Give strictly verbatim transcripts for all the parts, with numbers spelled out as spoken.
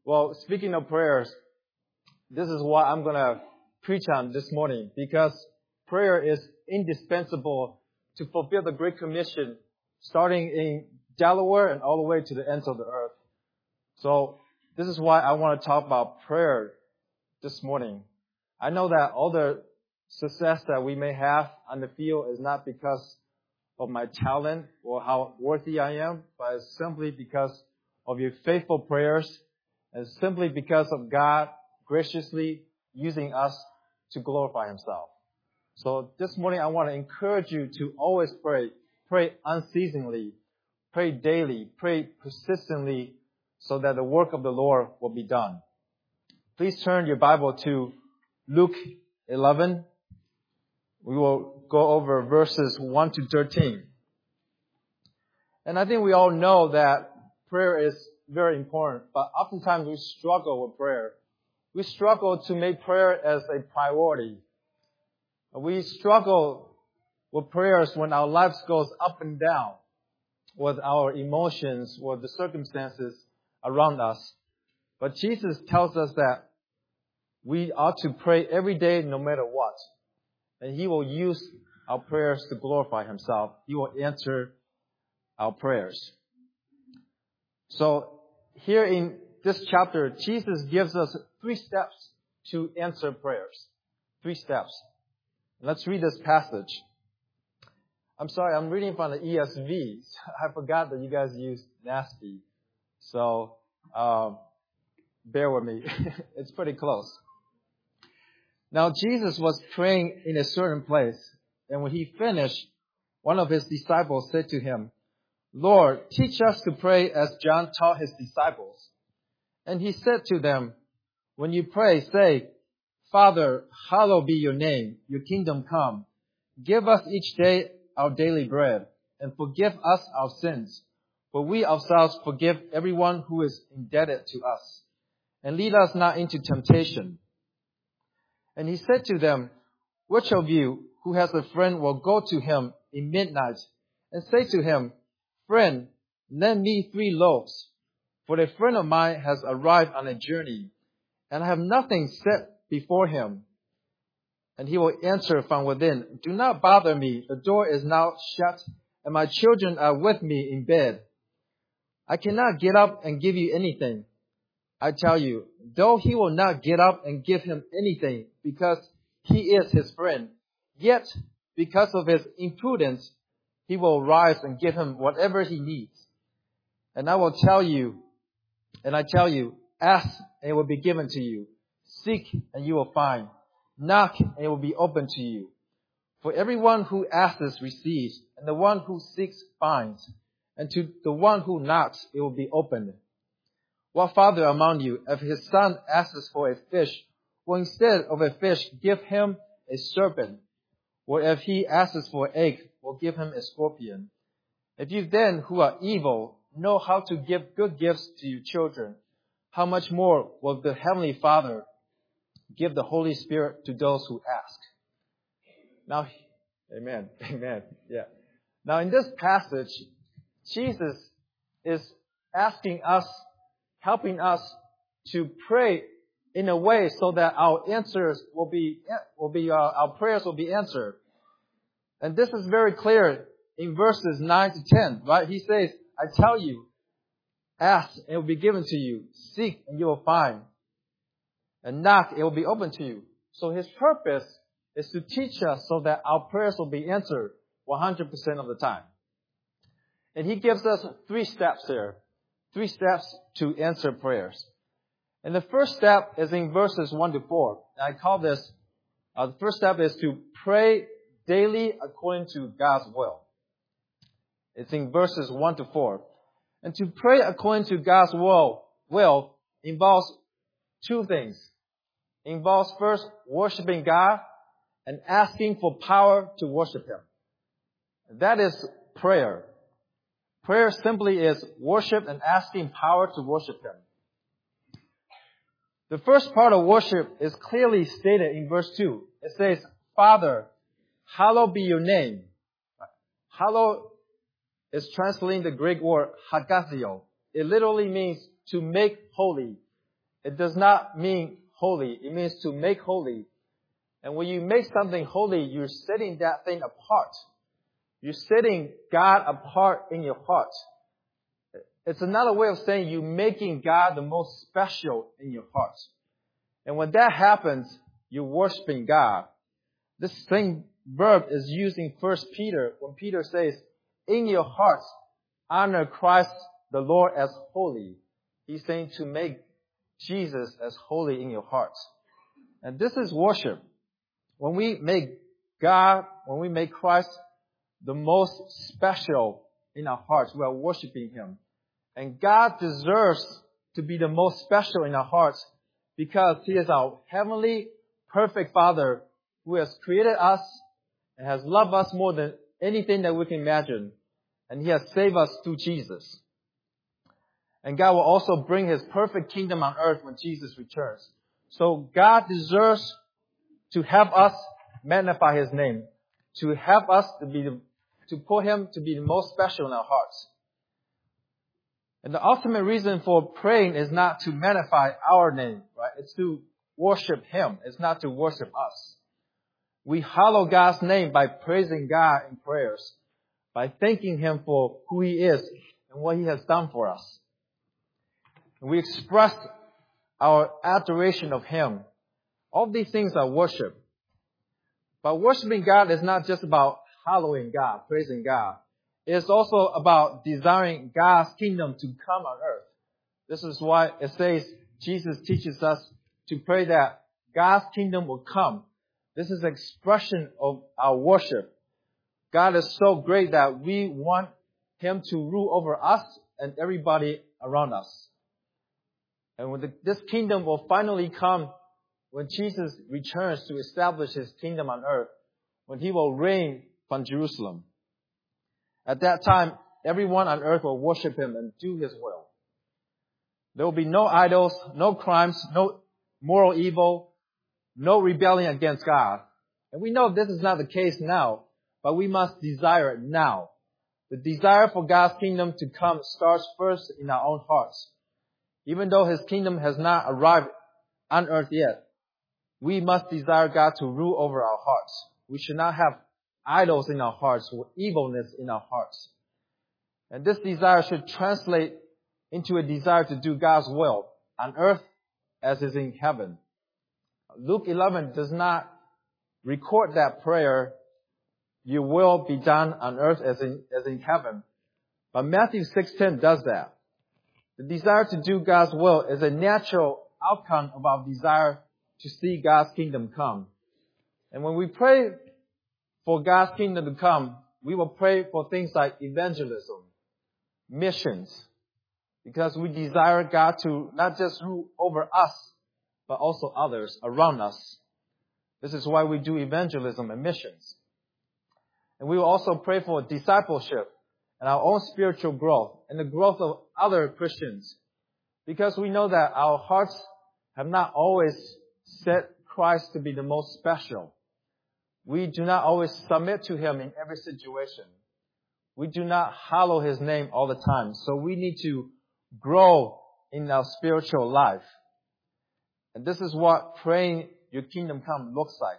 Well, speaking of prayers, this is what I'm going to preach on this morning, because prayer is indispensable to fulfill the Great Commission, starting in Delaware and all the way to the ends of the earth. So this is why I want to talk about prayer this morning. I know that all the success that we may have on the field is not because of my talent or how worthy I am, but it's simply because of your faithful prayers, and simply because of God graciously using us to glorify Himself. So this morning I want to encourage you to always pray. Pray unceasingly. Pray daily. Pray persistently so that the work of the Lord will be done. Please turn your Bible to Luke eleven. We will go over verses one to thirteen. And I think we all know that prayer is very important, but oftentimes we struggle with prayer. We struggle to make prayer as a priority. We struggle with prayers when our lives goes up and down with our emotions or the circumstances around us. But Jesus tells us that we ought to pray every day no matter what. And He will use our prayers to glorify Himself. He will answer our prayers. So here in this chapter, Jesus gives us three steps to answer prayers. Three steps. Let's read this passage. I'm sorry, I'm reading from the E S V. I forgot that you guys use NASB. So um, bear with me. It's pretty close. Now Jesus was praying in a certain place, and when He finished, one of His disciples said to Him, "Lord, teach us to pray as John taught his disciples." And He said to them, "When you pray, say, Father, hallowed be your name, your kingdom come. Give us each day our daily bread, and forgive us our sins, for we ourselves forgive everyone who is indebted to us. And lead us not into temptation." And He said to them, "Which of you who has a friend will go to him in midnight and say to him, 'Friend, lend me three loaves, for a friend of mine has arrived on a journey, and I have nothing set before him?' And he will answer from within, 'Do not bother me. The door is now shut, and my children are with me in bed. I cannot get up and give you anything.' I tell you, though he will not get up and give him anything because he is his friend, yet because of his imprudence, he will rise and give him whatever he needs. And I will tell you, and I tell you, ask and it will be given to you. Seek and you will find. Knock and it will be opened to you. For everyone who asks receives, and the one who seeks finds, and to the one who knocks it will be opened. What father among you, if his son asks for a fish, will instead of a fish give him a serpent? Or if he asks for an egg, will give him a scorpion? If you then, who are evil, know how to give good gifts to your children, how much more will the Heavenly Father give the Holy Spirit to those who ask?" Now, amen, amen, yeah. Now in this passage, Jesus is asking us, helping us to pray in a way so that our answers will be, will be, uh, our prayers will be answered. And this is very clear in verses nine to ten, right? He says, "I tell you, ask and it will be given to you. Seek and you will find. And knock, it will be open to you." So His purpose is to teach us so that our prayers will be answered one hundred percent of the time. And He gives us three steps here. Three steps to answer prayers. And the first step is in verses one to four. And I call this, uh, the first step is to pray daily according to God's will. It's in verses one to four. And to pray according to God's will, will involves two things. It involves first worshiping God and asking for power to worship Him. That is prayer. Prayer simply is worship and asking power to worship Him. The first part of worship is clearly stated in verse two. It says, "Father, hallowed be your name." Hallowed is translating the Greek word hagazio. It literally means to make holy. it does not mean holy. It means to make holy. And when you make something holy, you're setting that thing apart. You're setting God apart in your heart. It's another way of saying you're making God the most special in your heart. And when that happens, you're worshiping God. This same verb is used in First Peter when Peter says, in your hearts, honor Christ the Lord as holy. He's saying to make Jesus as holy in your hearts. And this is worship. When we make God, when we make Christ the most special in our hearts, we are worshiping Him. And God deserves to be the most special in our hearts because He is our heavenly, perfect Father who has created us and has loved us more than anything that we can imagine. And He has saved us through Jesus. And God will also bring His perfect kingdom on earth when Jesus returns. So God deserves to have us magnify His name, to have us to be the, to put Him to be the most special in our hearts. And the ultimate reason for praying is not to magnify our name, right? It's to worship Him. It's not to worship us. We hallow God's name by praising God in prayers, by thanking Him for who He is and what He has done for us. And we express our adoration of Him. All these things are worship. But worshiping God is not just about hallowing God, praising God. It's also about desiring God's kingdom to come on earth. This is why it says Jesus teaches us to pray that God's kingdom will come. This is an expression of our worship. God is so great that we want Him to rule over us and everybody around us. And when the, this kingdom will finally come when Jesus returns to establish His kingdom on earth, when He will reign from Jerusalem. At that time, everyone on earth will worship Him and do His will. There will be no idols, no crimes, no moral evil, no rebellion against God. And we know this is not the case now, but we must desire it now. The desire for God's kingdom to come starts first in our own hearts. Even though His kingdom has not arrived on earth yet, we must desire God to rule over our hearts. We should not have idols in our hearts or evilness in our hearts. And this desire should translate into a desire to do God's will on earth as is in heaven. Luke eleven does not record that prayer, your will be done on earth as in, as in heaven. But Matthew six ten does that. The desire to do God's will is a natural outcome of our desire to see God's kingdom come. And when we pray for God's kingdom to come, we will pray for things like evangelism, missions, because we desire God to not just rule over us, but also others around us. This is why we do evangelism and missions. And we will also pray for discipleship and our own spiritual growth and the growth of other Christians, because we know that our hearts have not always set Christ to be the most special. We do not always submit to Him in every situation. We do not hallow His name all the time. So we need to grow in our spiritual life. And this is what praying your kingdom come looks like.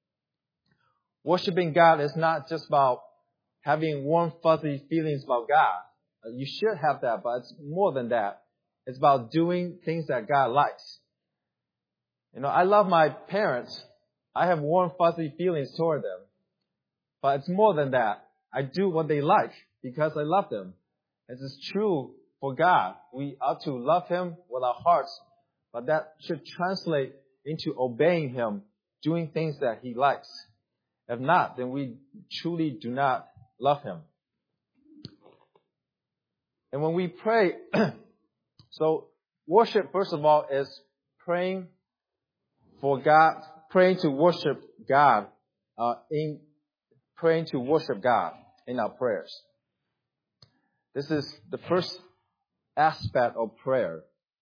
Worshiping God is not just about having warm, fuzzy feelings about God. You should have that, but it's more than that. It's about doing things that God likes. You know, I love my parents. I have warm, fuzzy feelings toward them. But it's more than that. I do what they like because I love them. It is true for God. We ought to love Him with our hearts, but that should translate into obeying Him, doing things that He likes. If not, then we truly do not love Him. And when we pray, so worship, first of all, is praying for God, praying to worship God, uh, in praying to worship God in our prayers. This is the first aspect of prayer.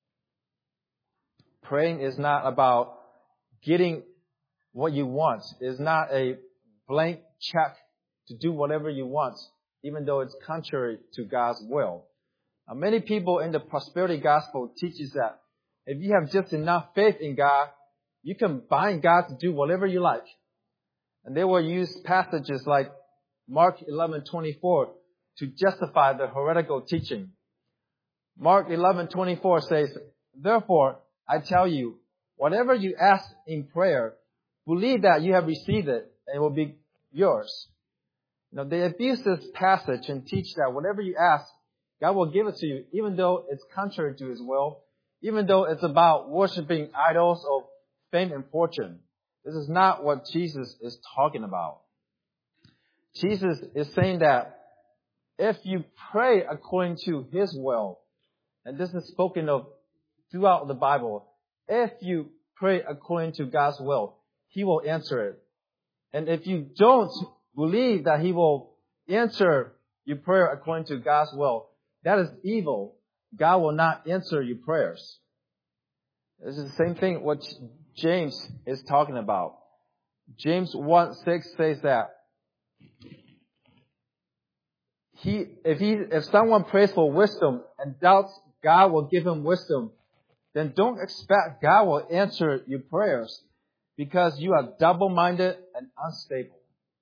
Praying is not about getting what you want. It's not a blank check to do whatever you want, even though it's contrary to God's will. Now, many people in the prosperity gospel teaches that if you have just enough faith in God, you can bind God to do whatever you like. And they will use passages like Mark eleven twenty-four to justify the heretical teaching. Mark eleven twenty-four says, "Therefore, I tell you, whatever you ask in prayer, believe that you have received it and it will be yours." Now, they abuse this passage and teach that whatever you ask, God will give it to you, even though it's contrary to His will, even though it's about worshiping idols of fame and fortune. This is not what Jesus is talking about. Jesus is saying that if you pray according to His will, and this is spoken of throughout the Bible, if you pray according to God's will, He will answer it. And if you don't believe that He will answer your prayer according to God's will, that is evil. God will not answer your prayers. This is the same thing what James is talking about. James one six says that he, if he, if someone prays for wisdom and doubts God will give him wisdom, then don't expect God will answer your prayers because you are double-minded and unstable.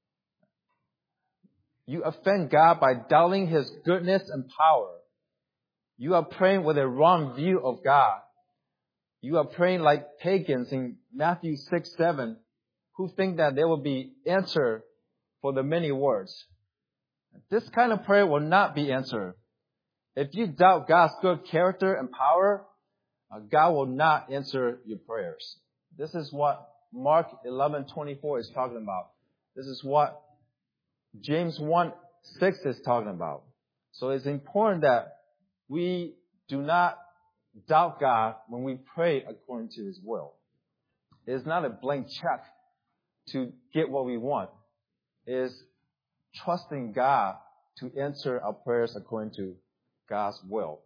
You offend God by doubting His goodness and power. You are praying with a wrong view of God. You are praying like pagans in Matthew six seven, who think that there will be answer for the many words. This kind of prayer will not be answered. If you doubt God's good character and power, God will not answer your prayers. This is what Mark eleven twenty-four is talking about. This is what James one six is talking about. So it's important that we do not doubt God when we pray according to His will. It is not a blank check to get what we want. It is trusting God to answer our prayers according to God's will.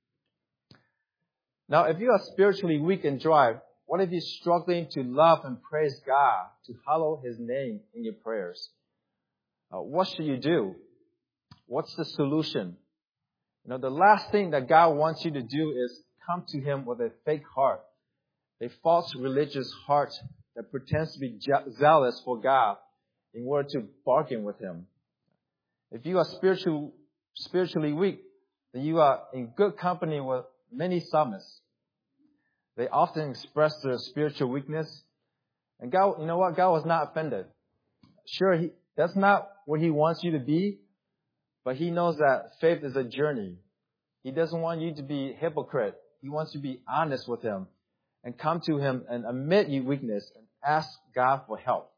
Now, if you are spiritually weak and dry, what if you're struggling to love and praise God, to hallow His name in your prayers? Uh, what should you do? What's the solution? You know, the last thing that God wants you to do is come to Him with a fake heart, a false religious heart that pretends to be je- zealous for God in order to bargain with Him. If you are spiritual, spiritually weak, then you are in good company with many psalmists. They often express their spiritual weakness. And God, you know what? God was not offended. Sure, he, that's not where He wants you to be, but He knows that faith is a journey. He doesn't want you to be a hypocrite. He wants you to be honest with Him and come to Him and admit your weakness and ask God for help.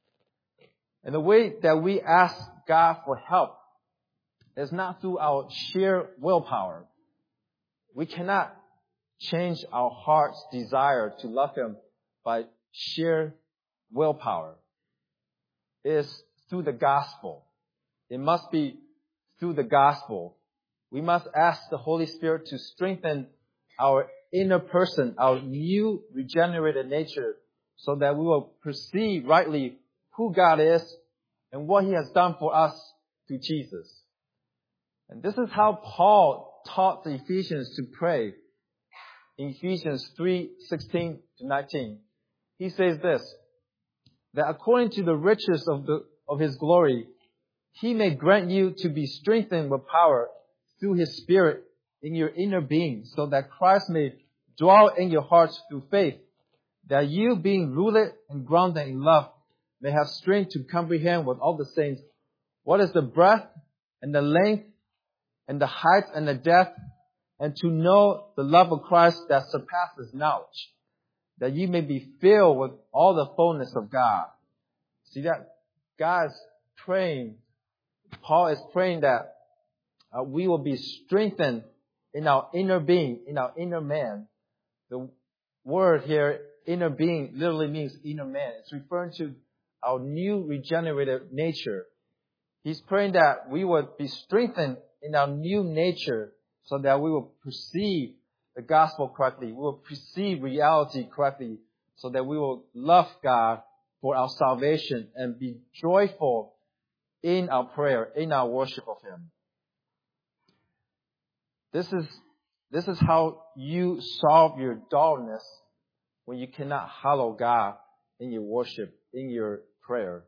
And the way that we ask God for help is not through our sheer willpower. We cannot change our heart's desire to love Him by sheer willpower. It is through the gospel. It must be through the gospel. We must ask the Holy Spirit to strengthen our inner person, our new regenerated nature, so that we will perceive rightly who God is and what He has done for us through Jesus. And this is how Paul taught the Ephesians to pray. In Ephesians three sixteen to nineteen, he says this, that according to the riches of the of His glory, He may grant you to be strengthened with power through His Spirit in your inner being, so that Christ may dwell in your hearts through faith, that you, being rooted and grounded in love, may have strength to comprehend with all the saints what is the breadth and the length and the height and the depth, and to know the love of Christ that surpasses knowledge, that you may be filled with all the fullness of God. See that? God is praying, Paul is praying that uh, we will be strengthened in our inner being, in our inner man. The word here, inner being, literally means inner man. It's referring to our new regenerated nature. He's praying that we would be strengthened in our new nature so that we will perceive the gospel correctly. We will perceive reality correctly so that we will love God for our salvation and be joyful in our prayer, in our worship of Him. This is This is how you solve your dullness when you cannot hallow God in your worship, in your prayer.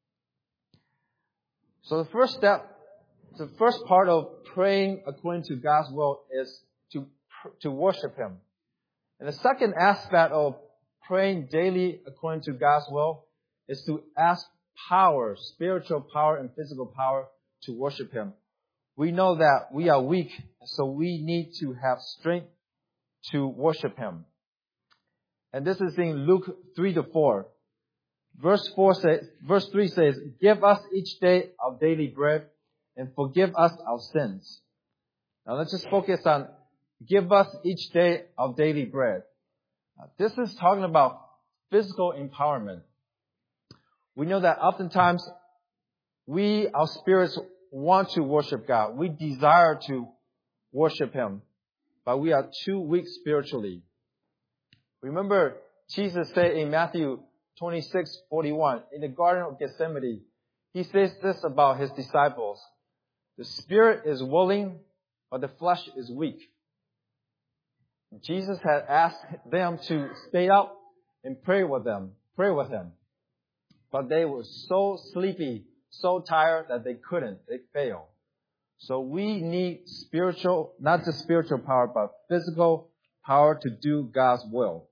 So the first step, the first part of praying according to God's will is to, to worship Him. And the second aspect of praying daily according to God's will is to ask power, spiritual power and physical power to worship Him. We know that we are weak, so we need to have strength to worship Him. And this is in Luke three to four. Verse four says, verse three says, "Give us each day our daily bread and forgive us our sins." Now let's just focus on give us each day our daily bread. Now, this is talking about physical empowerment. We know that oftentimes we, our spirits, want to worship God. We desire to worship Him, but we are too weak spiritually. Remember, Jesus said in Matthew twenty-six forty-one, in the Garden of Gethsemane, He says this about His disciples: "The spirit is willing, but the flesh is weak." Jesus had asked them to stay up and pray with them, pray with Him. But they were so sleepy, so tired that they couldn't. They failed. So we need spiritual, not just spiritual power, but physical power to do God's will.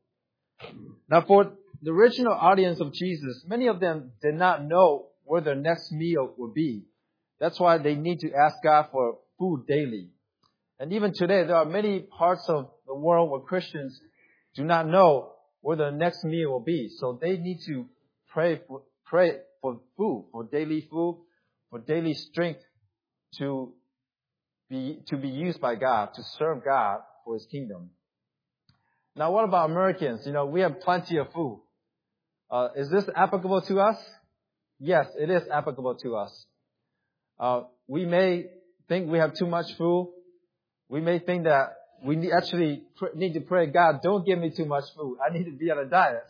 Now for the original audience of Jesus, many of them did not know where their next meal would be. That's why they need to ask God for food daily. And even today, there are many parts of the world where Christians do not know where their next meal will be. So they need to pray for, pray for food, for daily food, for daily strength to be, to be used by God, to serve God for His kingdom. Now, what about Americans? You know, we have plenty of food. Uh, is this applicable to us? Yes, it is applicable to us. Uh, we may think we have too much food. We may think that we need, actually pr- need to pray, God, don't give me too much food. I need to be on a diet.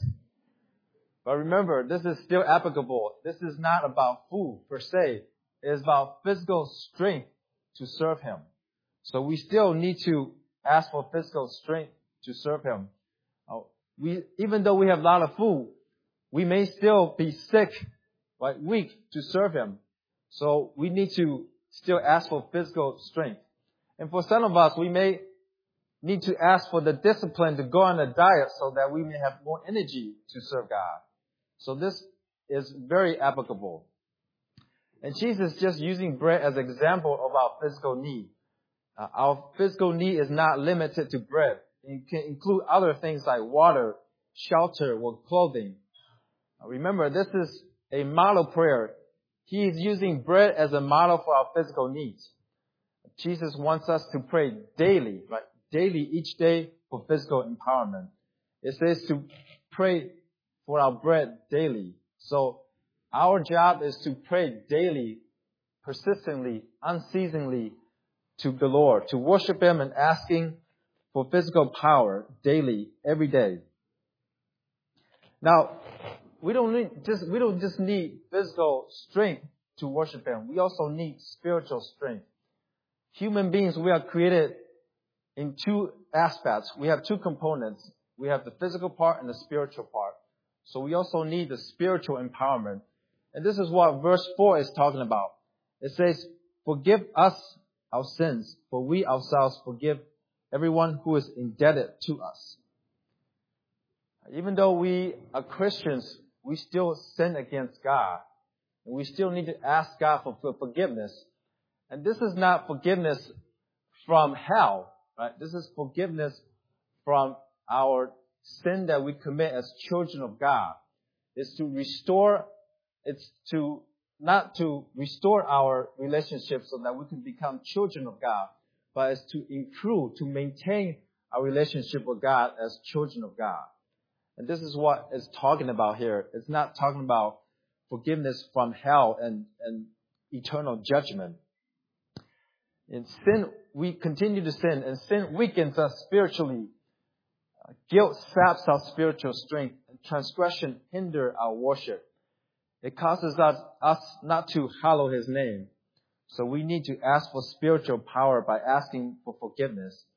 But remember, this is still applicable. This is not about food per se. It is about physical strength to serve Him. So we still need to ask for physical strength to serve Him. Uh, we, even though we have a lot of food, we may still be sick, like weak to serve Him. So we need to still ask for physical strength. And for some of us, we may need to ask for the discipline to go on a diet so that we may have more energy to serve God. So this is very applicable. And Jesus is just using bread as an example of our physical need. Uh, our physical need is not limited to bread. It can include other things like water, shelter, or clothing. Uh, remember, this is a model prayer. He is using bread as a model for our physical needs. Jesus wants us to pray daily, right? Daily, each day for physical empowerment. It says to pray for our bread daily. So our job is to pray daily, persistently, unceasingly to the Lord, to worship Him and asking for physical power daily, every day. Now, we don't need just, we don't just need physical strength to worship Him. We also need spiritual strength. Human beings, we are created in two aspects. We have two components. We have the physical part and the spiritual part. So we also need the spiritual empowerment. And this is what verse four is talking about. It says, "Forgive us our sins, for we ourselves forgive everyone who is indebted to us." Even though we are Christians, we still sin against God. And we still need to ask God for forgiveness. And this is not forgiveness from hell, right? This is forgiveness from our sin that we commit as children of God. It's to restore, it's to, not to restore our relationship so that we can become children of God, but it's to improve, to maintain our relationship with God as children of God. And this is what it's talking about here. It's not talking about forgiveness from hell and, and eternal judgment. In sin, we continue to sin, and sin weakens us spiritually. Uh, guilt saps our spiritual strength, and transgression hinder our worship. It causes us, us not to hallow His name. So we need to ask for spiritual power by asking for forgiveness.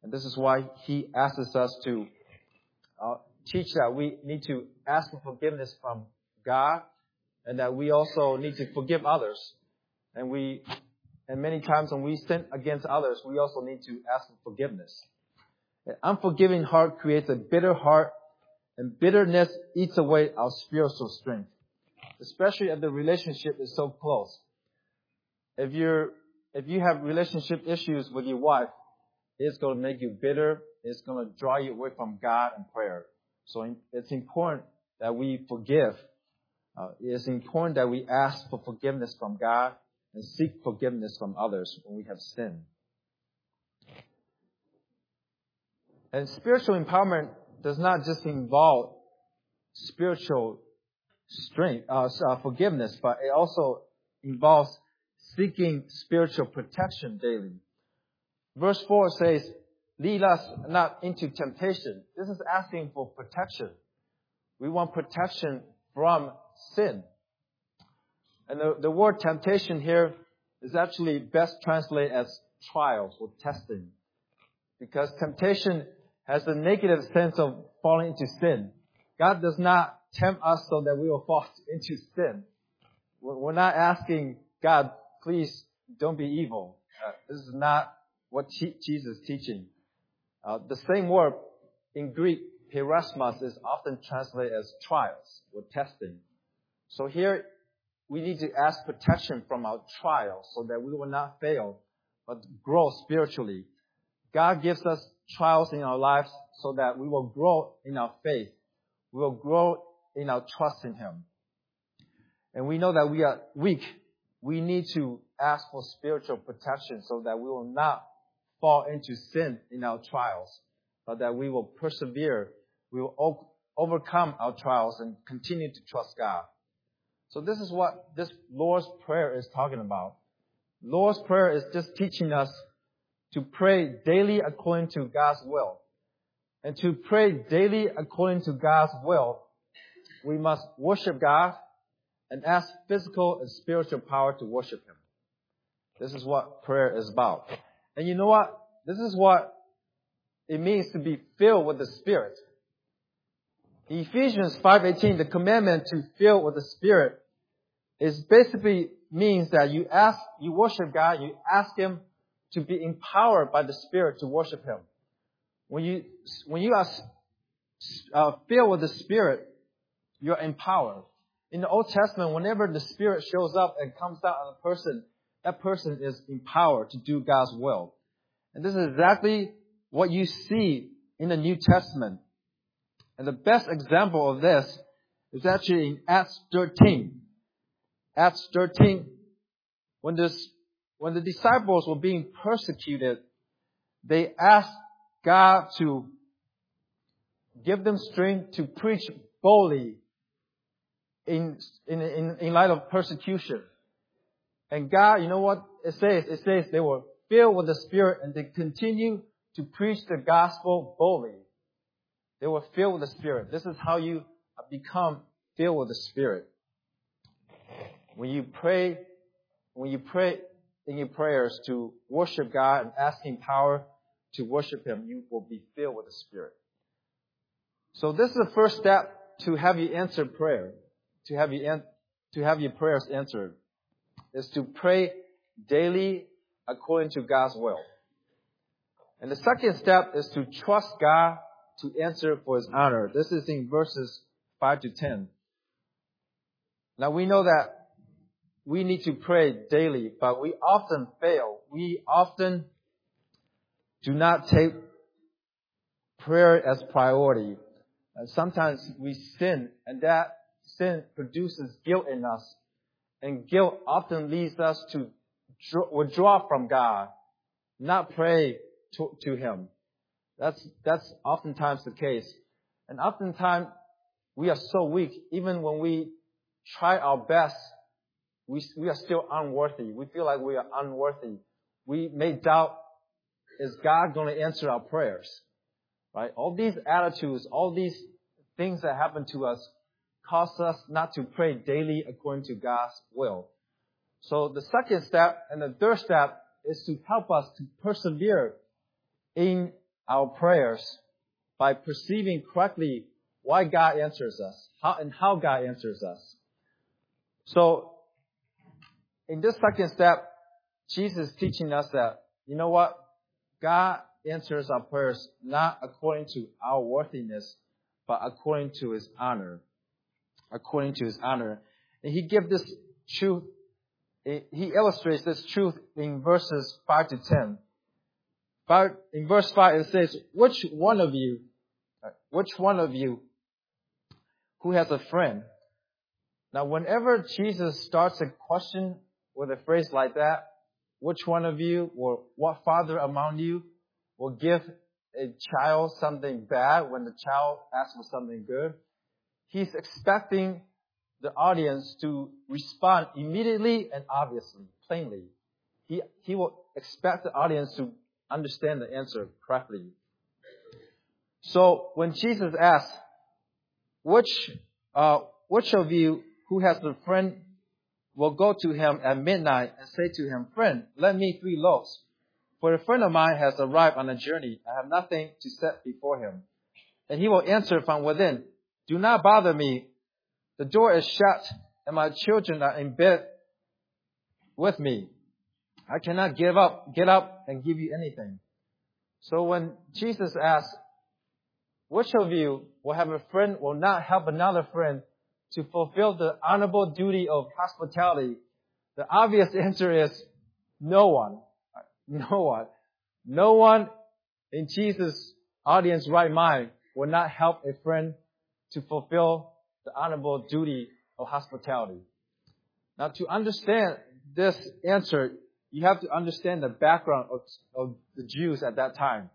And this is why he asks us to uh, teach that we need to ask for forgiveness from God, and that we also need to forgive others. And we, and many times when we sin against others, we also need to ask for forgiveness. An unforgiving heart creates a bitter heart, and bitterness eats away our spiritual strength, especially if the relationship is so close. If you're, if you have relationship issues with your wife, it's going to make you bitter. It's going to draw you away from God and prayer. So it's important that we forgive. Uh, it's important that we ask for forgiveness from God and seek forgiveness from others when we have sinned. And spiritual empowerment does not just involve spiritual strength, uh, uh, forgiveness, but it also involves seeking spiritual protection daily. Verse four says, lead us not into temptation. This is asking for protection. We want protection from sin. And the, the word temptation here is actually best translated as trials or testing. Because temptation has the negative sense of falling into sin. God does not tempt us so that we will fall into sin. We're not asking God, please don't be evil. Uh, this is not what Jesus is teaching. Uh, the same word in Greek, peirasmos, is often translated as trials or testing. So here, we need to ask protection from our trials so that we will not fail, but grow spiritually. God gives us trials in our lives so that we will grow in our faith. We will grow in our trust in Him. And we know that we are weak. We need to ask for spiritual protection so that we will not fall into sin in our trials, but that we will persevere. We will o- overcome our trials and continue to trust God. So this is what this Lord's Prayer is talking about. Lord's Prayer is just teaching us to pray daily according to God's will. And to pray daily according to God's will, we must worship God and ask physical and spiritual power to worship Him. This is what prayer is about. And you know what? This is what it means to be filled with the Spirit. In Ephesians five eighteen, the commandment to fill with the Spirit is basically means that you ask, you worship God, you ask Him to be empowered by the Spirit to worship Him. When you, when you are uh, filled with the Spirit, you're empowered. In the Old Testament, whenever the Spirit shows up and comes down on a person, that person is empowered to do God's will. And this is exactly what you see in the New Testament. And the best example of this is actually in Acts thirteen. Acts thirteen, when this, when the disciples were being persecuted, they asked God to give them strength to preach boldly in, in, in, in light of persecution. And God, you know what it says? It says they were filled with the Spirit and they continue to preach the gospel boldly. They were filled with the Spirit. This is how you become filled with the Spirit. When you pray, when you pray in your prayers to worship God and asking power to worship Him, you will be filled with the Spirit. So this is the first step to have you answer prayer, to have you an- to have your prayers answered, is to pray daily according to God's will. And the second step is to trust God to answer for His honor. This is in verses five to ten. Now we know that we need to pray daily, but we often fail. We often do not take prayer as priority. And sometimes we sin, and that sin produces guilt in us. And guilt often leads us to withdraw from God, not pray to, to Him. That's, that's oftentimes the case. And oftentimes we are so weak, even when we try our best, we, we are still unworthy. We feel like we are unworthy. We may doubt, is God going to answer our prayers? Right? All these attitudes, all these things that happen to us cause us not to pray daily according to God's will. So the second step and the third step is to help us to persevere in our prayers by perceiving correctly why God answers us, how and how God answers us. So, in this second step, Jesus is teaching us that, you know what? God answers our prayers not according to our worthiness, but according to His honor. According to His honor. And He gives this truth, He illustrates this truth in verses five to ten. In verse five it says, which one of you, which one of you who has a friend? Now whenever Jesus starts a question with a phrase like that, which one of you or what father among you will give a child something bad when the child asks for something good? He's expecting the audience to respond immediately and obviously, plainly. He, he will expect the audience to understand the answer correctly. So when Jesus asks, which, uh, which of you who has a friend will go to him at midnight and say to him, friend, lend me three loaves. For a friend of mine has arrived on a journey. I have nothing to set before him. And he will answer from within, do not bother me. The door is shut and my children are in bed with me. I cannot give up, get up and give you anything. So when Jesus asks, which of you will have a friend, will not help another friend to fulfill the honorable duty of hospitality? The obvious answer is no one. No one. No one in Jesus' audience right mind will not help a friend to fulfill the honorable duty of hospitality. Now, to understand this answer, you have to understand the background of, of the Jews at that time.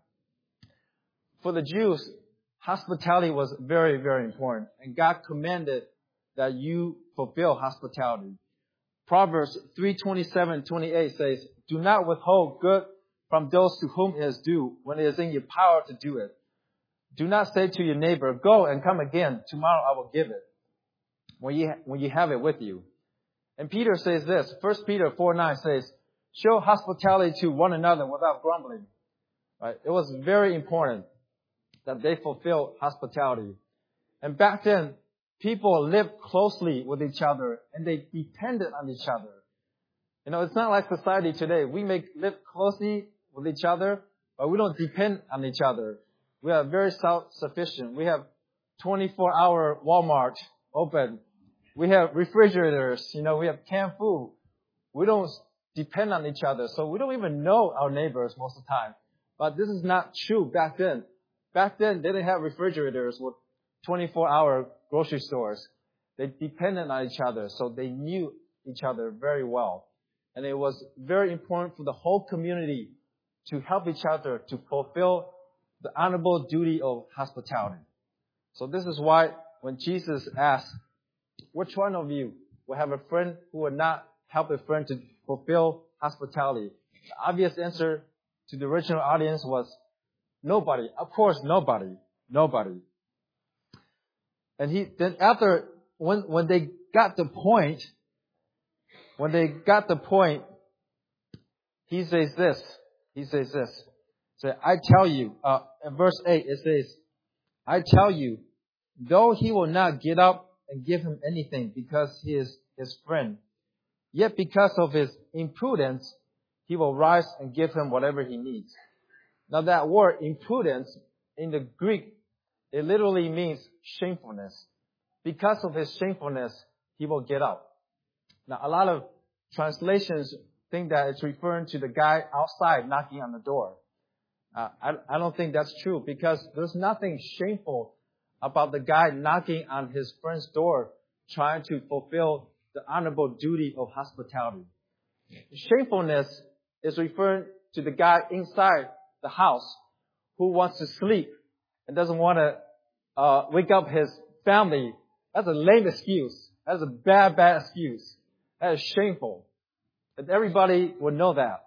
For the Jews, hospitality was very, very important. And God commanded that you fulfill hospitality. Proverbs three twenty-seven twenty-eight says, do not withhold good from those to whom it is due when it is in your power to do it. Do not say to your neighbor, go and come again. Tomorrow I will give it. When you, when you have it with you. And Peter says this, First Peter four nine says, show hospitality to one another without grumbling. Right? It was very important that they fulfill hospitality. And back then, people lived closely with each other and they depended on each other. You know, it's not like society today. We may live closely with each other, but we don't depend on each other. We are very self-sufficient. We have twenty-four hour Walmart open. We have refrigerators. You know, we have canned food. We don't depend on each other. So we don't even know our neighbors most of the time. But this is not true back then. Back then, they didn't have refrigerators with twenty-four hour grocery stores. They depended on each other. So they knew each other very well. And it was very important for the whole community to help each other to fulfill the honorable duty of hospitality. So this is why when Jesus asked, which one of you will have a friend who will not help a friend to fulfill hospitality? The obvious answer to the original audience was nobody. Of course, nobody. Nobody. And he then after, when, when they got the point, when they got the point, he says this. He says this. So I tell you, uh, in verse eight, it says, I tell you, though he will not get up and give him anything because he is his friend, yet because of his imprudence, he will rise and give him whatever he needs. Now that word imprudence in the Greek, it literally means shamefulness. Because of his shamefulness, he will get up. Now a lot of translations think that it's referring to the guy outside knocking on the door. Uh, I, I don't think that's true because there's nothing shameful about the guy knocking on his friend's door trying to fulfill the honorable duty of hospitality. Shamefulness is referring to the guy inside the house who wants to sleep and doesn't want to uh, wake up his family. That's a lame excuse. That's a bad, bad excuse. That is shameful. And everybody would know that.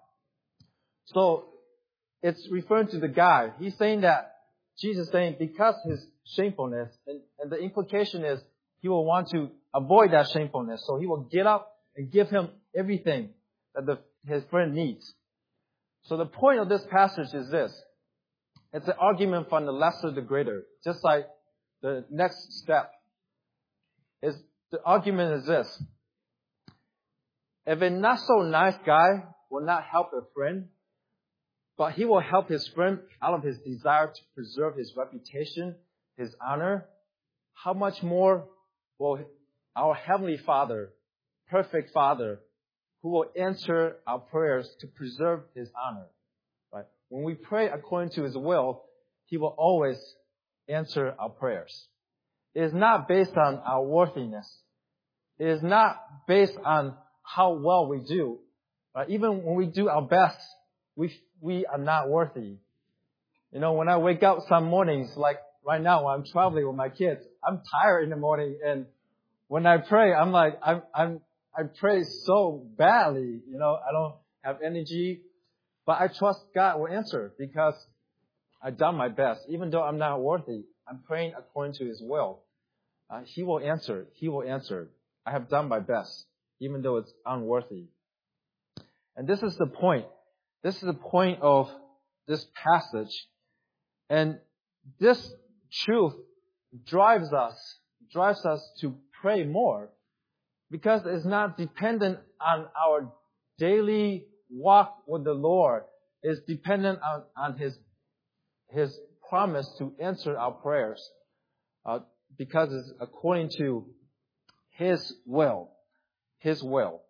So it's referring to the guy. He's saying that, Jesus is saying because his shamefulness, and, and the implication is he will want to avoid that shamefulness. So he will get up and give him everything that the, his friend needs. So the point of this passage is this. It's an argument from the lesser to the greater. Just like the next step is, the argument is this. If a not so nice guy will not help a friend, but he will help his friend out of his desire to preserve his reputation, his honor, how much more will our Heavenly Father, perfect Father, who will answer our prayers to preserve His honor, right? When we pray according to His will, He will always answer our prayers. It is not based on our worthiness. It is not based on how well we do. Right? Even when we do our best, we we are not worthy. You know, when I wake up some mornings, like right now when I'm traveling with my kids, I'm tired in the morning, and when I pray, I'm like, I'm I'm I pray so badly, you know, I don't have energy, but I trust God will answer because I've done my best. Even though I'm not worthy, I'm praying according to His will. Uh, he will answer. He will answer. I have done my best, even though it's unworthy. And this is the point. This is the point of this passage. And this truth drives us, drives us to pray more. Because it's not dependent on our daily walk with the Lord. It's dependent on, on His, His promise to answer our prayers. Uh, because it's according to His will. His will.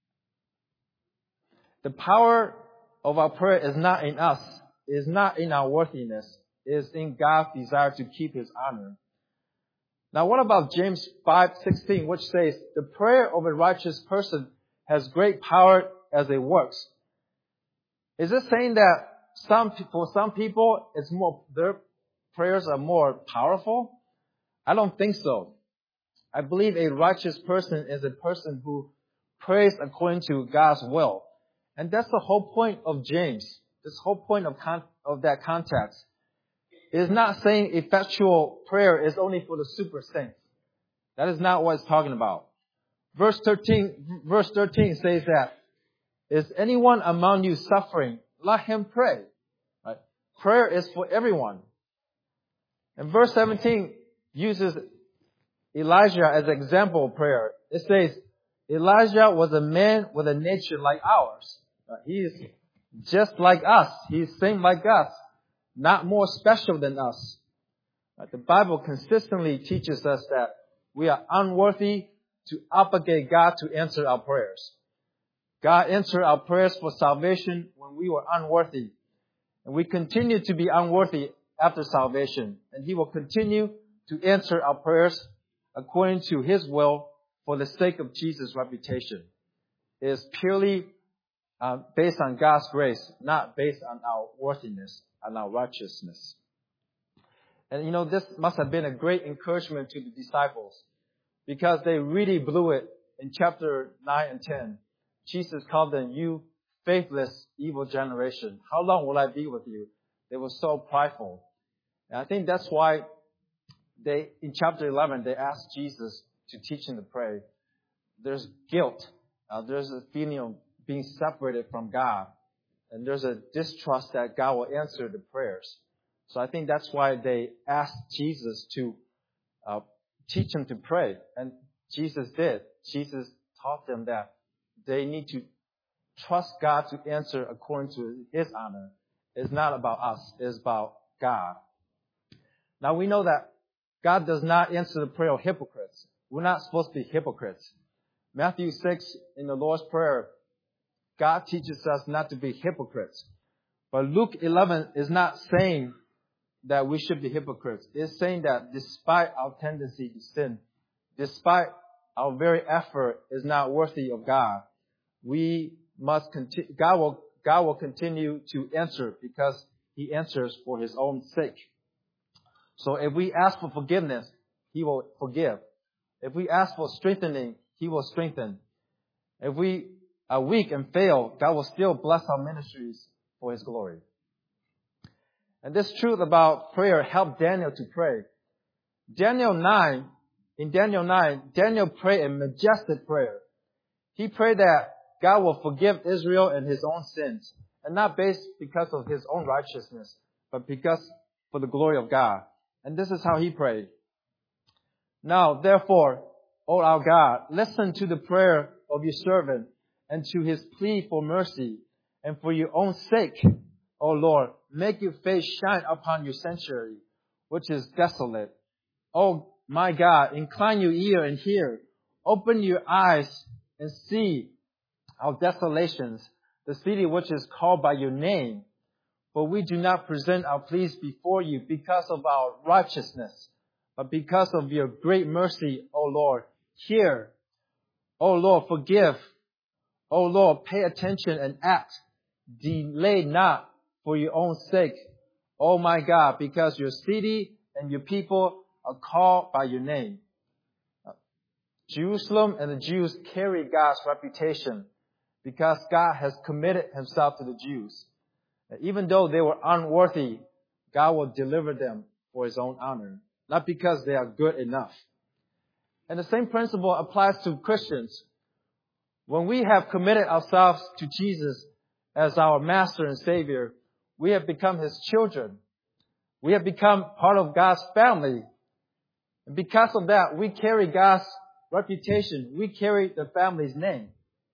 The power of our prayer is not in us. It is not in our worthiness. It is in God's desire to keep His honor. Now, what about James five sixteen, which says, the prayer of a righteous person has great power as it works? Is it saying that some, for some people, it's more, their prayers are more powerful? I don't think so. I believe a righteous person is a person who prays according to God's will. And that's the whole point of James. This whole point of, con- of that context. It is not saying effectual prayer is only for the super saints. That is not what it's talking about. Verse thirteen, verse thirteen says that, is anyone among you suffering? Let him pray. Right? Prayer is for everyone. And verse seventeen uses Elijah as an example of prayer. It says, Elijah was a man with a nature like ours. Right? He is just like us. He is same like us. Not more special than us. The Bible consistently teaches us that we are unworthy to obligate God to answer our prayers. God answered our prayers for salvation when we were unworthy. And we continue to be unworthy after salvation. And He will continue to answer our prayers according to His will for the sake of Jesus' reputation. It is purely uh, based on God's grace, not based on our worthiness and our righteousness. And you know, this must have been a great encouragement to the disciples because they really blew it in chapter nine and ten. Jesus called them, you faithless, evil generation. How long will I be with you? They were so prideful. And I think that's why they, in chapter eleven, they asked Jesus to teach them to pray. There's guilt. Uh, there's a feeling of being separated from God. And there's a distrust that God will answer the prayers. So I think that's why they asked Jesus to uh, teach them to pray. And Jesus did. Jesus taught them that they need to trust God to answer according to His honor. It's not about us. It's about God. Now we know that God does not answer the prayer of hypocrites. We're not supposed to be hypocrites. Matthew six in the Lord's Prayer, God teaches us not to be hypocrites. But Luke eleven is not saying that we should be hypocrites. It's saying that despite our tendency to sin, despite our very effort is not worthy of God, we must continue, God will, God will continue to answer because He answers for His own sake. So if we ask for forgiveness, He will forgive. If we ask for strengthening, He will strengthen. If we are weak and fail, God will still bless our ministries for His glory. And this truth about prayer helped Daniel to pray. Daniel nine, in Daniel nine, Daniel prayed a majestic prayer. He prayed that God will forgive Israel and His own sins, and not based because of His own righteousness, but because for the glory of God. And this is how he prayed. Now, therefore, O our God, listen to the prayer of your servant and to his plea for mercy. And for your own sake, O Lord, make your face shine upon your sanctuary, which is desolate. O my God, incline your ear and hear. Open your eyes and see our desolations, the city which is called by your name. For we do not present our pleas before you because of our righteousness, but because of your great mercy, O Lord. Hear, O Lord, forgive. O Lord, pay attention and act. Delay not for your own sake, O my God, because your city and your people are called by your name. Jerusalem and the Jews carry God's reputation because God has committed himself to the Jews. Even though they were unworthy, God will deliver them for his own honor, not because they are good enough. And the same principle applies to Christians. When we have committed ourselves to Jesus as our Master and Savior, we have become his children. We have become part of God's family. And because of that, we carry God's reputation. We carry the family's name.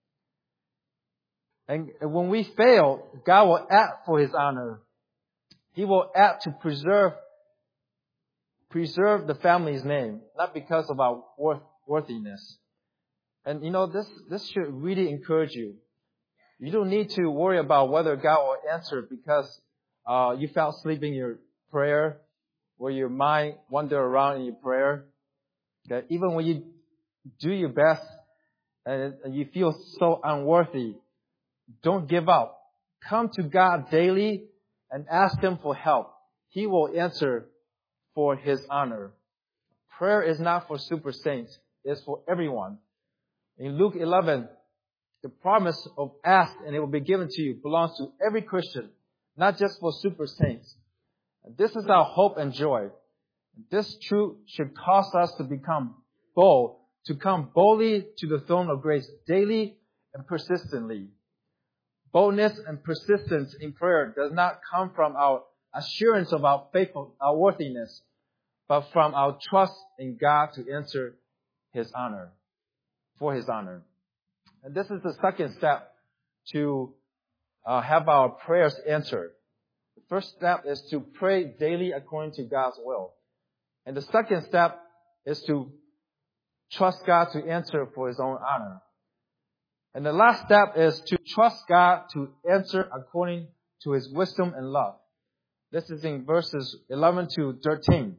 And when we fail, God will act for his honor. He will act to preserve, preserve the family's name, not because of our worth, worthiness. And you know, this, this should really encourage you. You don't need to worry about whether God will answer because uh, you fell asleep in your prayer or your mind wander around in your prayer. Okay? Even when you do your best and, and you feel so unworthy, don't give up. Come to God daily and ask him for help. He will answer for his honor. Prayer is not for super saints. It's for everyone. In Luke eleven, the promise of ask and it will be given to you belongs to every Christian, not just for super saints. This is our hope and joy. This truth should cause us to become bold, to come boldly to the throne of grace daily and persistently. Boldness and persistence in prayer does not come from our assurance of our faithful, our worthiness, but from our trust in God to answer his honor, for his honor. And this is the second step to uh, have our prayers answered. The first step is to pray daily according to God's will. And the second step is to trust God to answer for his own honor. And the last step is to trust God to answer according to his wisdom and love. This is in verses eleven to thirteen.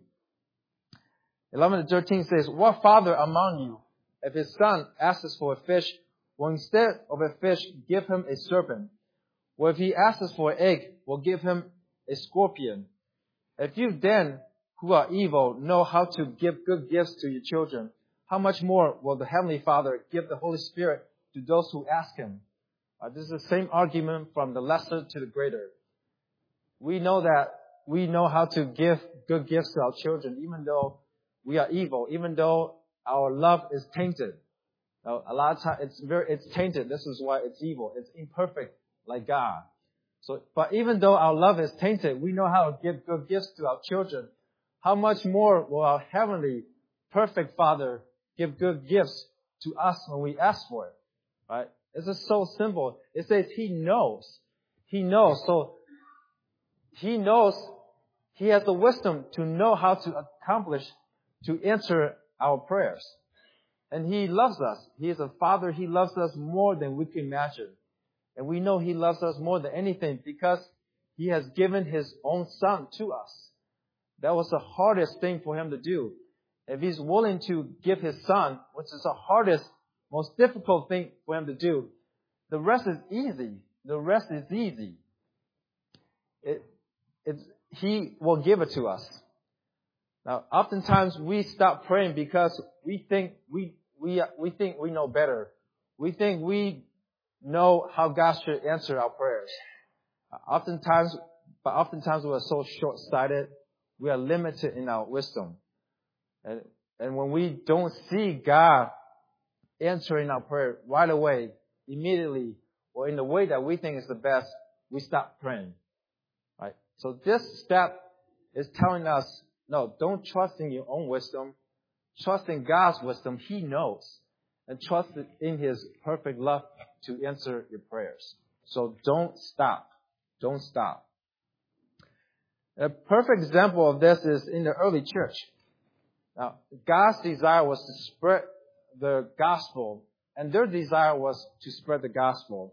eleven to thirteen says, what father among you, if his son asks for a fish, will instead of a fish give him a serpent? Or if he asks for an egg, will give him a scorpion? If you then, who are evil, know how to give good gifts to your children, how much more will the Heavenly Father give the Holy Spirit to those who ask him? Uh, this is the same argument from the lesser to the greater. We know that we know how to give good gifts to our children, even though we are evil, even though our love is tainted. Now, a lot of times it's very, it's tainted. This is why it's evil. It's imperfect like God. So, but even though our love is tainted, we know how to give good gifts to our children. How much more will our heavenly, perfect Father give good gifts to us when we ask for it? Right? This is so simple. It says he knows. He knows. So he knows. He has the wisdom to know how to accomplish, to answer our prayers. And he loves us. He is a Father. He loves us more than we can imagine. And we know he loves us more than anything because he has given his own Son to us. That was the hardest thing for him to do. If he's willing to give his Son, which is the hardest, most difficult thing for him to do, the rest is easy. The rest is easy. It, it's, he will give it to us. Now, oftentimes we stop praying because we think we we we think we know better. We think we know how God should answer our prayers. Oftentimes, but oftentimes we are so short-sighted. We are limited in our wisdom, and and when we don't see God answering our prayer right away, immediately, or in the way that we think is the best, we stop praying. Right? So this step is telling us, no, don't trust in your own wisdom. Trust in God's wisdom. He knows. And trust in His perfect love to answer your prayers. So don't stop. Don't stop. A perfect example of this is in the early church. Now, God's desire was to spread the gospel, and their desire was to spread the gospel.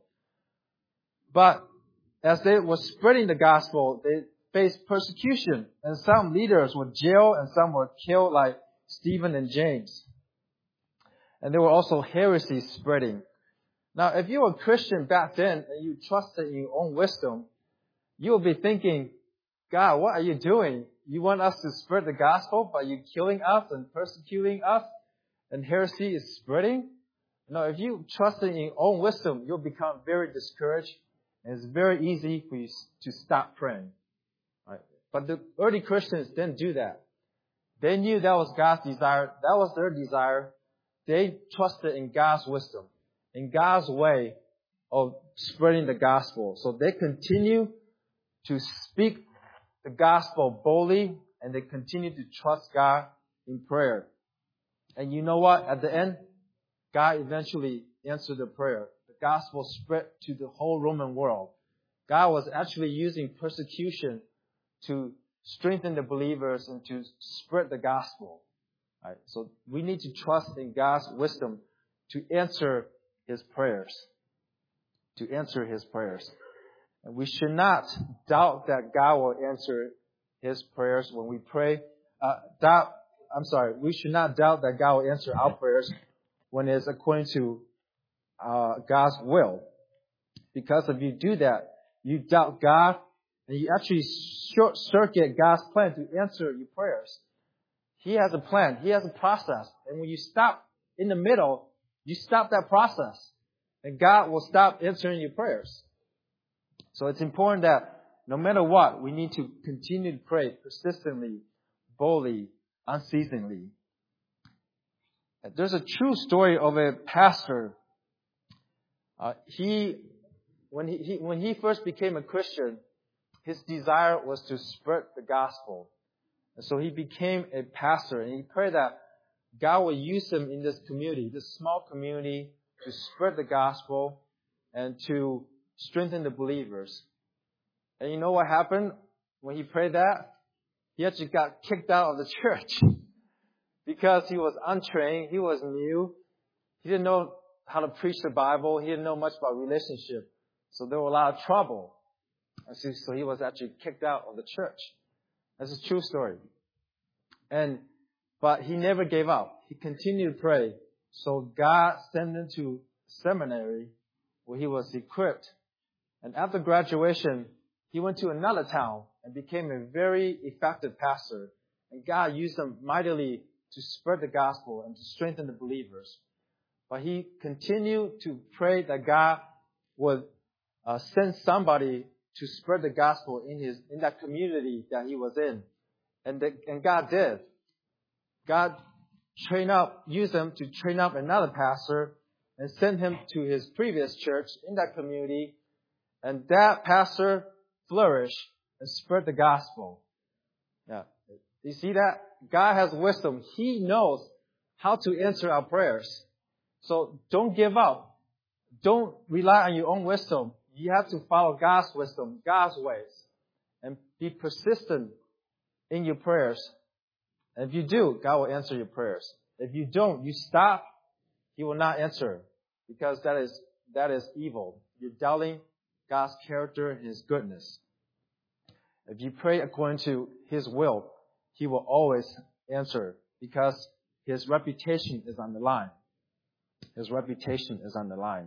But as they were spreading the gospel, they faced persecution, and some leaders were jailed and some were killed, like Stephen and James. And there were also heresies spreading. Now, if you were a Christian back then and you trusted in your own wisdom, you will be thinking, God, what are you doing? You want us to spread the gospel, but you're killing us and persecuting us, and heresy is spreading? No, if you trust in your own wisdom, you'll become very discouraged, and it's very easy for you to stop praying. Right? But the early Christians didn't do that. They knew that was God's desire. That was their desire. They trusted in God's wisdom, in God's way of spreading the gospel. So they continue to speak the gospel boldly, and they continue to trust God in prayer. And you know what? At the end, God eventually answered the prayer. The gospel spread to the whole Roman world. God was actually using persecution to strengthen the believers and to spread the gospel. Right? So we need to trust in God's wisdom to answer His prayers. To answer His prayers. And we should not doubt that God will answer His prayers when we pray. Uh, doubt, I'm sorry, we should not doubt that God will answer our prayers when it's according to uh, God's will. Because if you do that, you doubt God, and you actually short circuit God's plan to answer your prayers. He has a plan. He has a process. And when you stop in the middle, you stop that process. And God will stop answering your prayers. So it's important that no matter what, we need to continue to pray persistently, boldly, unceasingly. There's a true story of a pastor. Uh, he, when he, he, when he first became a Christian, his desire was to spread the gospel. And so he became a pastor, and he prayed that God will use him in this community, this small community, to spread the gospel and to strengthen the believers. And you know what happened when he prayed that? He actually got kicked out of the church because he was untrained, he was new, he didn't know how to preach the Bible, he didn't know much about relationship. So there was a lot of trouble. So he was actually kicked out of the church. That's a true story. And but he never gave up. He continued to pray. So God sent him to seminary where he was equipped. And after graduation, he went to another town and became a very effective pastor. And God used him mightily to spread the gospel and to strengthen the believers. But he continued to pray that God would uh, send somebody to spread the gospel in his in that community that he was in. And, the, and God did. God trained up, used him to train up another pastor and send him to his previous church in that community. And that pastor flourished and spread the gospel. Yeah. You see that? God has wisdom. He knows how to answer our prayers. So don't give up. Don't rely on your own wisdom. You have to follow God's wisdom, God's ways, and be persistent in your prayers. And if you do, God will answer your prayers. If you don't, you stop, He will not answer, because that is that is evil. You're doubting God's character and His goodness. If you pray according to His will, He will always answer, because His reputation is on the line. His reputation is on the line.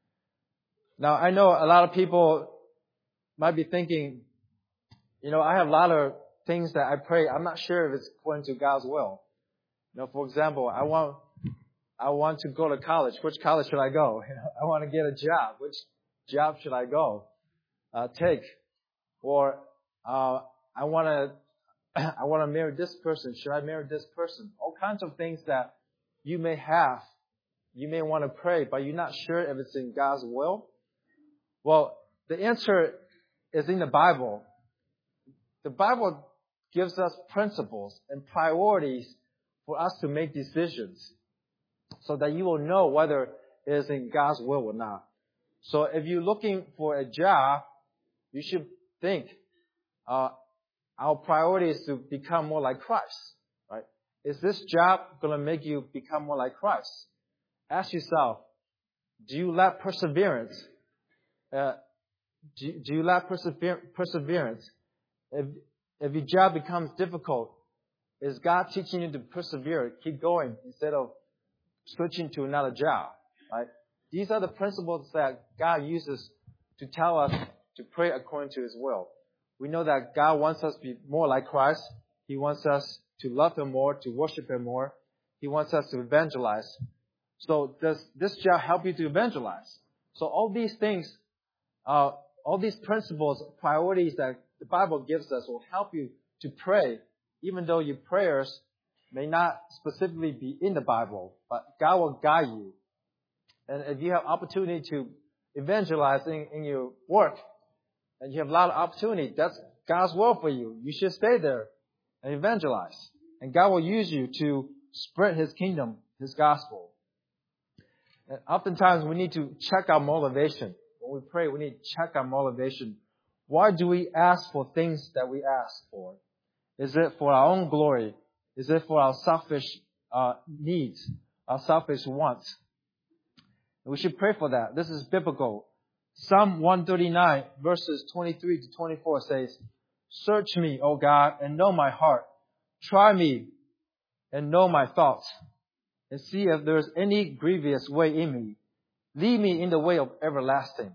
Now, I know a lot of people might be thinking, you know, I have a lot of things that I pray. I'm not sure if it's according to God's will. You know, for example, I want, I want to go to college. Which college should I go? I want to get a job. Which job should I go, uh, take? Or, uh, I want to, I want to marry this person. Should I marry this person? All kinds of things that you may have. You may want to pray, but you're not sure if it's in God's will. Well, the answer is in the Bible. the Bible gives us principles and priorities for us to make decisions so that you will know whether it is in God's will or not. So if you're looking for a job, you should think, uh, our priority is to become more like Christ, right? Is this job going to make you become more like Christ? Ask yourself, do you lack perseverance? Uh, do, do you lack persever- perseverance? If, if your job becomes difficult, is God teaching you to persevere, keep going, instead of switching to another job, right? These are the principles that God uses to tell us to pray according to His will. We know that God wants us to be more like Christ. He wants us to love Him more, to worship Him more. He wants us to evangelize. So does this job help you to evangelize? So all these things, uh, all these principles, priorities that the Bible gives us will help you to pray, even though your prayers may not specifically be in the Bible, but God will guide you. And if you have opportunity to evangelize in, in your work, and you have a lot of opportunity, that's God's will for you. You should stay there and evangelize. And God will use you to spread His kingdom, His gospel. And oftentimes we need to check our motivation. When we pray, we need to check our motivation. Why do we ask for things that we ask for? Is it for our own glory? Is it for our selfish uh, needs, our selfish wants? And we should pray for that. This is biblical. Psalm one thirty-nine verses twenty-three to twenty-four says, "Search me, O God, and know my heart. Try me and know my thoughts, and see if there is any grievous way in me. Lead me in the way of everlasting."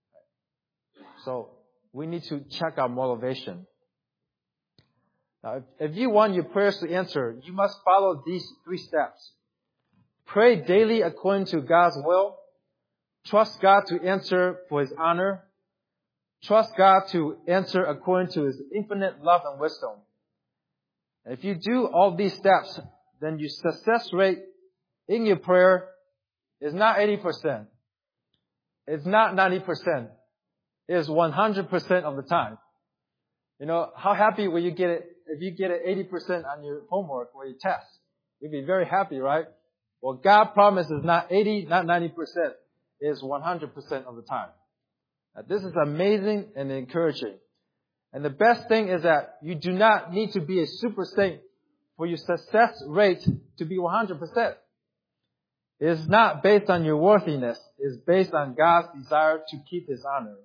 So we need to check our motivation. Now, if, if you want your prayers to answer, you must follow these three steps. Pray daily according to God's will. Trust God to answer for His honor. Trust God to answer according to His infinite love and wisdom. If you do all these steps, then your success rate in your prayer is not eighty percent. It's not ninety percent. It is one hundred percent of the time. You know, how happy will you get it if you get it eighty percent on your homework or your test? You'll be very happy, right? Well, God promises not eighty, not ninety percent. It is one hundred percent of the time. Now, this is amazing and encouraging. And the best thing is that you do not need to be a super saint for your success rate to be one hundred percent. It is not based on your worthiness. It is based on God's desire to keep His honor.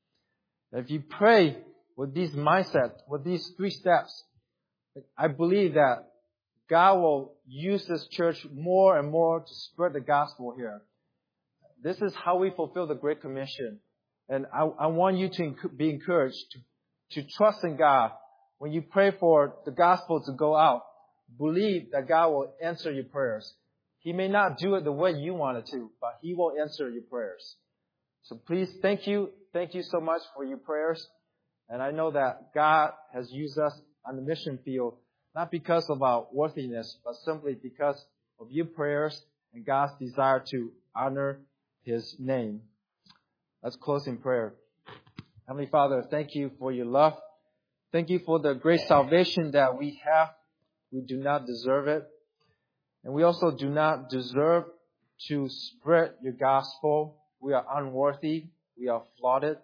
If you pray with these mindsets, with these three steps, I believe that God will use this church more and more to spread the gospel here. This is how we fulfill the Great Commission. And I, I want you to be encouraged to, to trust in God. When you pray for the gospel to go out, believe that God will answer your prayers. He may not do it the way you want it to, but He will answer your prayers. So please, thank you. Thank you so much for your prayers. And I know that God has used us on the mission field, not because of our worthiness, but simply because of your prayers and God's desire to honor His name. Let's close in prayer. Heavenly Father, thank you for your love. Thank you for the great salvation that we have. We do not deserve it. And we also do not deserve to spread your gospel. We are unworthy. We are flawed.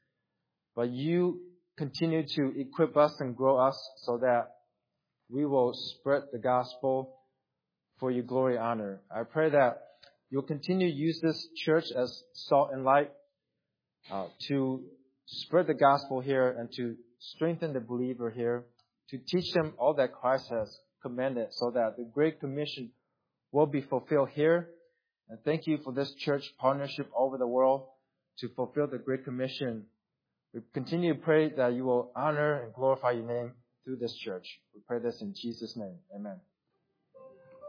But you continue to equip us and grow us so that we will spread the gospel for your glory and honor. I pray that you'll continue to use this church as salt and light uh, to spread the gospel here and to strengthen the believer here, to teach them all that Christ has commanded so that the Great Commission will be fulfilled here. And thank you for this church partnership over the world to fulfill the Great Commission. We continue to pray that you will honor and glorify your name through this church. We pray this in Jesus' name. Amen.